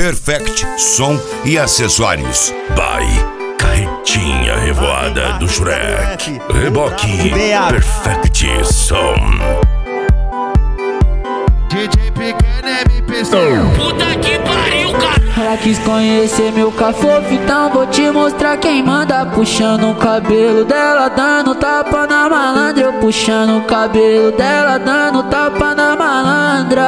Perfect Som e Acessórios. By Carretinha Revoada do Shrek. Reboque Perfect Som. DJ Pequeno MP. Puta que pariu, cara. Ela quis conhecer meu cafofo, então vou te mostrar quem manda. Puxando o cabelo dela, dando tapa na malandra. Eu puxando o cabelo dela, dando tapa na malandra.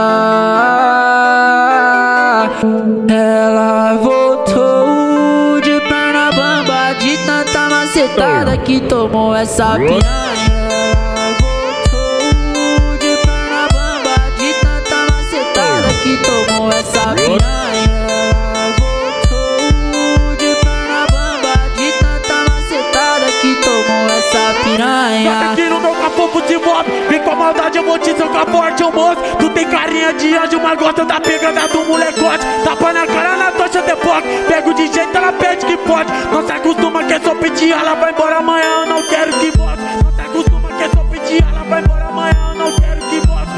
Ela voltou de perna bamba, de tanta macetada que tomou essa piranha. Que tomou essa piranha. Voltou de perna bamba, de tanta macetada que tomou essa piranha. Tá aqui no meu cafofo de moto, vem com a maldade, eu vou te socar forte, ô moço. Tu tem carinha de anjo, mas gosta da pegada do molecote. Tapa na cara na tocha de foco, pego de jeito, ela pede que pode. Não se acostuma que é só pedir, ela vai embora amanhã, eu não quero que volte. Não se acostuma que é só pedir, ela vai embora amanhã, eu não quero que volte.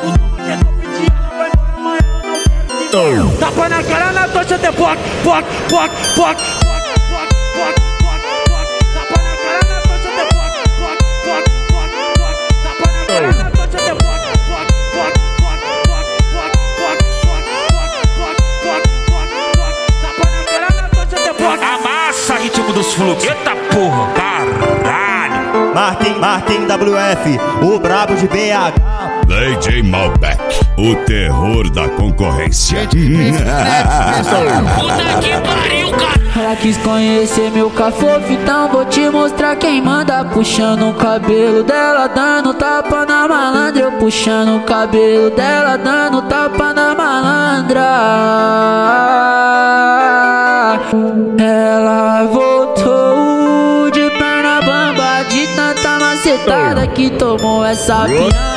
Tapa na cara na tocha de foco, foco, foco, foco, foco, foco, foco, foco. Tapa na cara na tocha de foco, foco, foco, foco, foco. Tapa na cara na tocha de foco, foco, foco, foco, foco, foco, foco, foco, foco, foco. Tapa na cara na tocha de foco. Amassa ritmo dos fluxos. Eita porra, caralho. Martin WF, o brabo de BH. DJ Malbec, o terror da concorrência. Puta que pariu, cara. Ela quis conhecer meu cafofo, então vou te mostrar quem manda. Puxando o cabelo dela, dando tapa na malandra. Eu puxando o cabelo dela, dando tapa na malandra. Ela voltou de perna bamba, de tanta macetada que tomou essa piranha.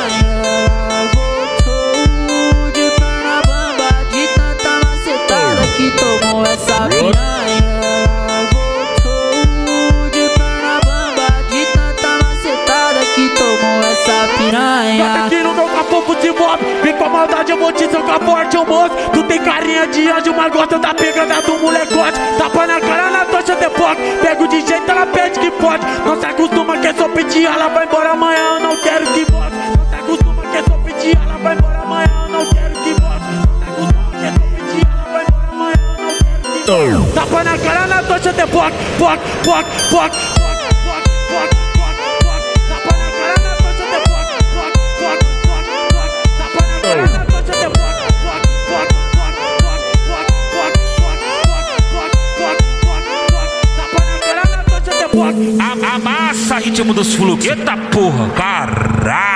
Que tomou essa piranha. Voltou de perna bamba, de tanta macetada que tomou essa piranha. Tá aqui no meu cafofo de moto, vem com a maldade, eu vou te socar forte, ô moço. Tu tem carinha de anjo, mas gosta da pegada do molecote. Tapa na cara na tocha de foco, pego de jeito, ela pede que pode. Não se acostuma que é só pedir, ela vai embora amanhã, eu não quero que volte. Não se acostuma que é só pedir, ela vai embora amanhã, eu não quero que volte. Tapa na cara na tocha de foco, foco, foco, foco, foco, foco, foco, foco. Tapa na cara na tocha de foco, foco, foco, foco, foco. Tapa na cara na tocha de foco, foco, foco, foco, foco, foco, foco, foco, foco. Tapa na cara na tocha de foco. Amassa ritmo dos fluxos. Eita porra, caralho.